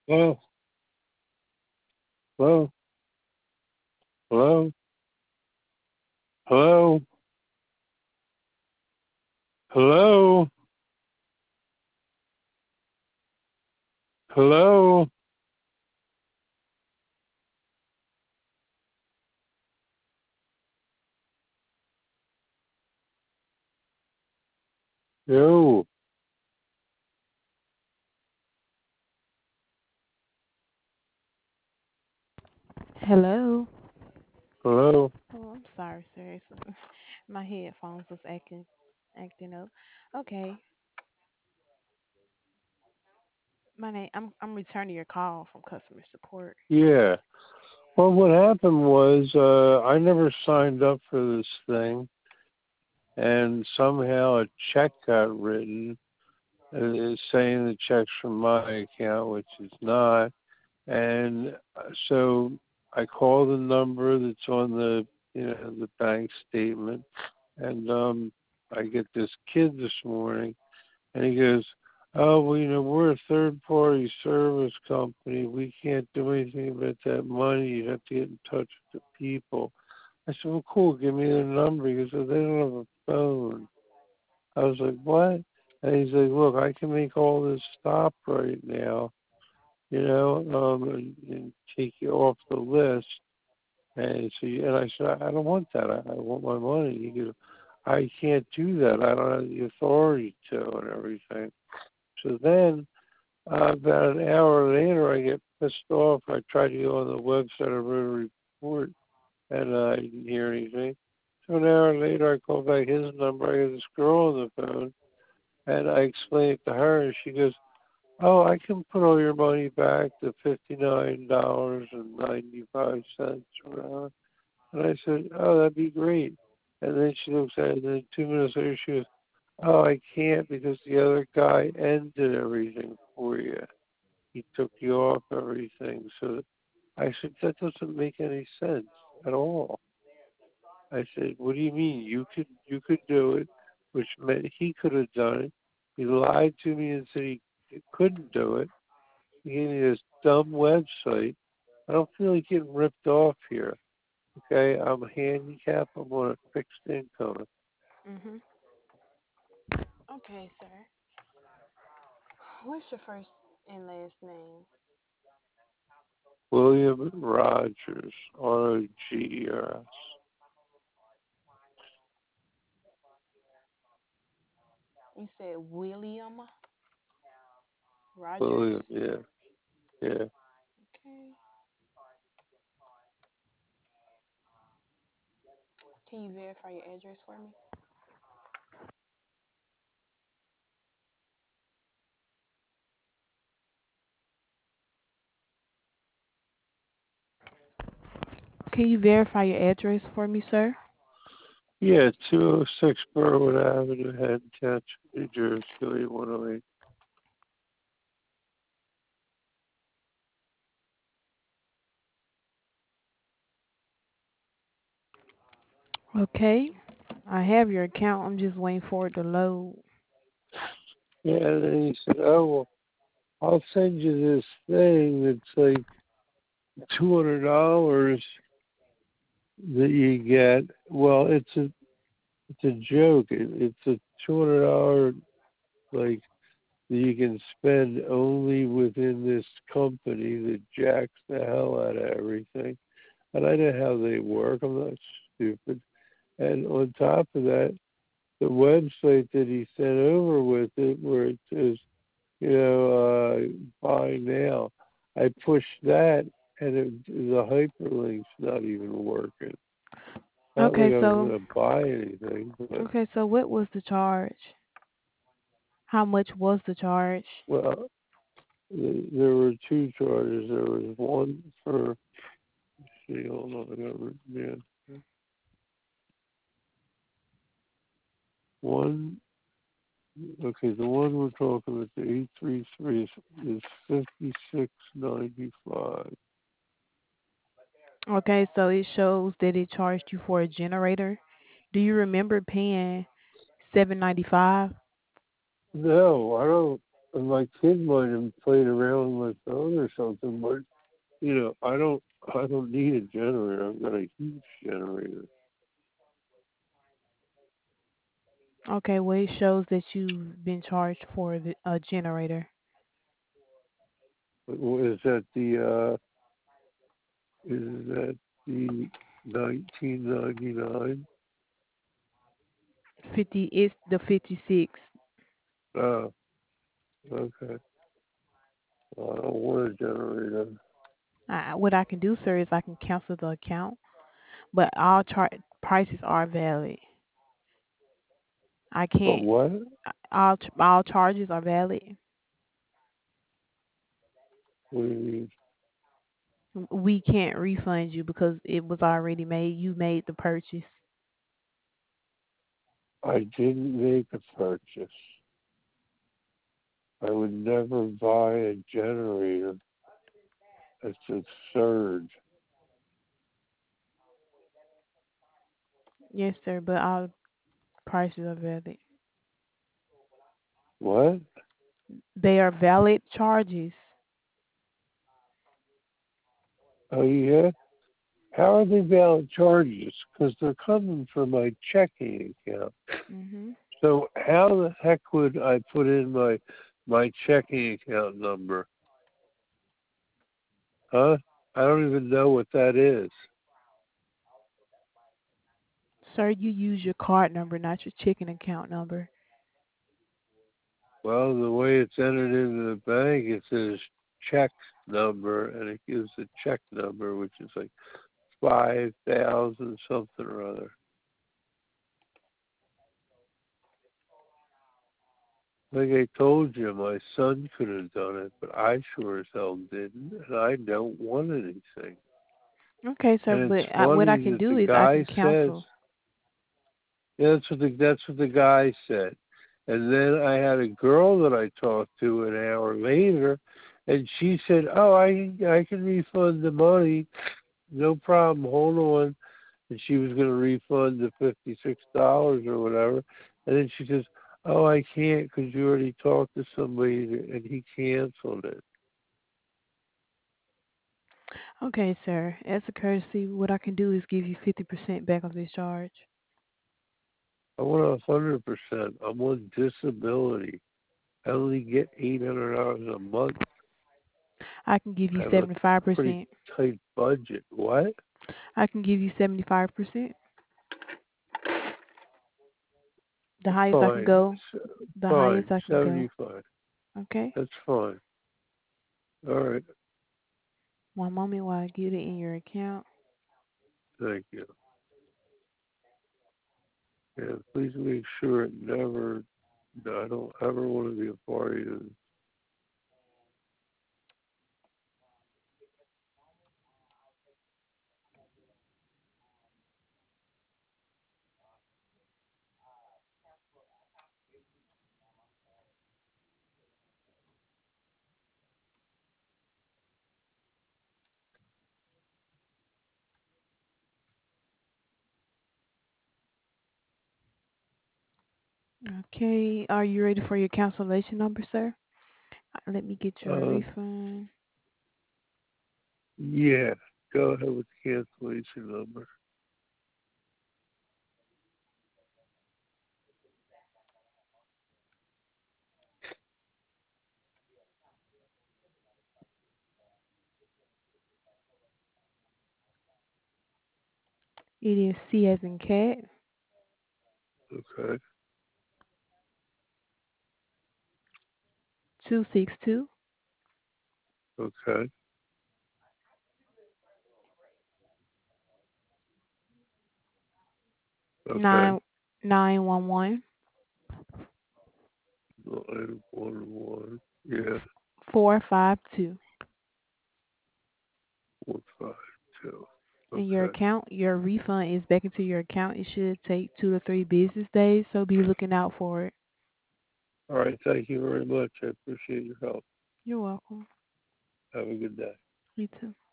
Hello, hello, hello, hello, hello, hello. Yo, Hello. hello. Oh, I'm sorry, sir. My headphones was acting up. Okay. My name I'm returning your call from customer support. Yeah. Well, what happened was I never signed up for this thing, and somehow a check got written it's saying the check's from my account, which is not. And so I called the number that's on the bank statement, and I get this kid this morning. And he goes, "Oh, well, we're a third party service company. We can't do anything about that money. You have to get in touch with the people." I said, "Well, cool. Give me their number." He goes, "Oh, they don't have a phone." I was like, "What?" And he's like, "Look, I can make all this stop right now, and take you off the list." And I said, "I don't want that. I want my money." He goes, "I can't do that. I don't have the authority to," and everything. So then, about an hour later, I get pissed off. I tried to go on the website, I wrote a report, and I didn't hear anything. So an hour later, I called back his number. I got this girl on the phone, and I explained it to her, and she goes, "Oh, I can put all your money back to $59.95 or whatever." And I said, "Oh, that'd be great." And then she looks at it, and then 2 minutes later, she goes, "Oh, I can't because the other guy ended everything for you. He took you off everything." So I said, "That doesn't make any sense at all." I said, "What do you mean? You could do it," which meant he could have done it. He lied to me and said he couldn't do it. He gave me this dumb website. I don't feel like getting ripped off here. Okay, I'm handicapped. I'm on a fixed income. Mhm. Okay, sir. What's your first and last name? William Rogers, Rogers. You said William Rogers. William, yeah, yeah. Okay. Can you verify your address for me? Can you verify your address for me, sir? Yeah, 206 Berwood Avenue, Haddon New Jersey, 8108. Okay. I have your account. I'm just waiting for it to load. Yeah, and then he said, "Oh, well, I'll send you this thing that's like $200 that you get." Well, it's a joke. It's a $200 like that you can spend only within this company that jacks the hell out of everything. And I know how they work. I'm not stupid. And on top of that, the website that he sent over with it, where it says, buy now, I pushed that, and the hyperlink's not even working. Not like Okay, I was so going to buy anything, but what was the charge? How much was the charge? well, there were two charges. There was one for, see, hold on, I got it written down. One, okay, the one we're talking about, the 833 is 56.95. Okay, so it shows that it charged you for a generator. Do you remember paying $7.95? No, I don't. And my kid might have played around with my phone or something, but I don't need a generator. I've got a huge generator. Okay, well, it shows that you've been charged for a generator. Is that the 1999? 50, it's the 56. Oh, okay. Well, I don't want a generator. What I can do, sir, is I can cancel the account, but all prices are valid. I But can't. what? All charges are valid. What do you mean? We can't refund you because it was already made. You made the purchase. I didn't make a purchase. I would never buy a generator. That's absurd. Yes, sir, but all prices are valid. What? They are valid charges. Oh, yeah? How are they valid charges? Because they're coming from my checking account. Mhm. So how the heck would I put in my checking account number? Huh? I don't even know what that is. Sir, you use your card number, not your checking account number. Well, the way it's entered into the bank, it says check number, and it gives the check number, which is like 5,000 something or other. Like I told you, my son could have done it, but I sure as hell didn't, and I don't want anything. Okay, sir, And it's but what I funny can that do the is I guy can says, cancel. yeah, that's what the guy said. And then I had a girl that I talked to an hour later, and she said, "Oh, I can refund the money, no problem. Hold on." And she was going to refund the $56 or whatever. And then she says, "Oh, I can't because you already talked to somebody and he canceled it." Okay, sir. As a courtesy, what I can do is give you 50% back of this charge. I want 100%. I'm on disability. I only get $800 a month. I can give I you have a pretty 75%. tight budget. What? I can give you 75%. The highest I can Fine. go. The highest Fine. I can go. 75. Okay? That's fine. All right. One moment while I get it in your account. Thank you. And please make sure it never, I don't ever want to be a party to. Okay. Are you ready for your cancellation number, sir? Let me get your Uh, refund. yeah. Go ahead with the cancellation number. It is C as in cat, Okay. 262 Okay. 9 Okay. 911 911. Yeah. 452. 452. In your Okay. account, your refund is back into your account. It should take 2 to 3 business days, so be looking out for it. All right. Thank you very much. I appreciate your help. You're welcome. Have a good day. You too.